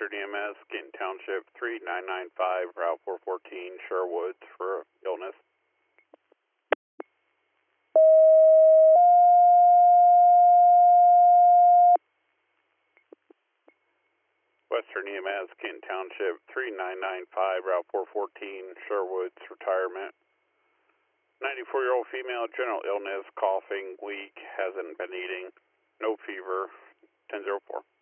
Western EMS, Canton Township 3995, Route 414, Sherwoods for illness. Western EMS, Canton Township 3995, Route 414, Sherwoods, retirement. 94-year-old female, general illness, coughing, weak, hasn't been eating, no fever, 1004.